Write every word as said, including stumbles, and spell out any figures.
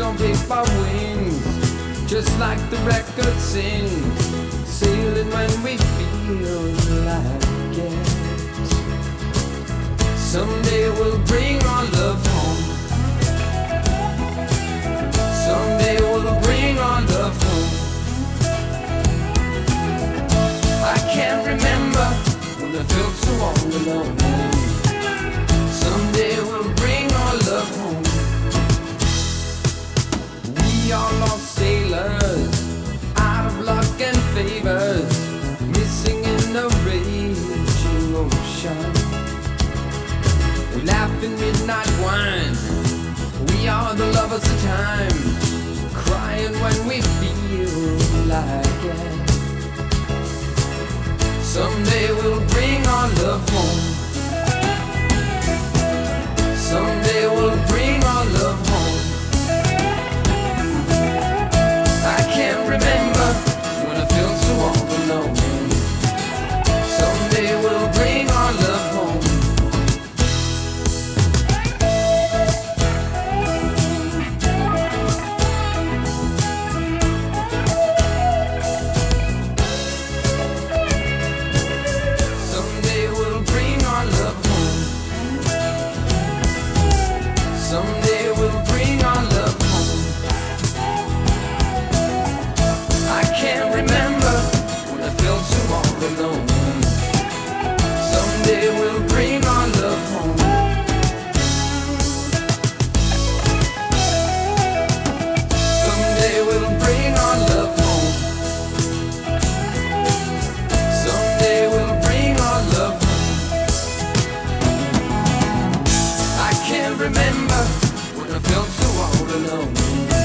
on paper wings, just like the record sings, sailing when we feel like it. Someday we'll bring our love home. Someday we'll bring our love home. I can't remember when I felt so all alone. Someday we'll bring our love home. We are lost sailors, out of luck and favors, missing in a raging ocean. We laugh in midnight wine, we are the lovers of time, crying when we feel like it. Someday we'll bring our love home. Someday we'll bring our love home. I can't remember when I felt so all alone. Someday we'll bring our love home. Someday we'll bring our love home. Someday we'll bring our love home. I can't remember when I felt so all alone. Someday we'll bring our love home. Someday we'll bring our love home. Someday we'll bring our love home. I can't remember when I felt so all alone.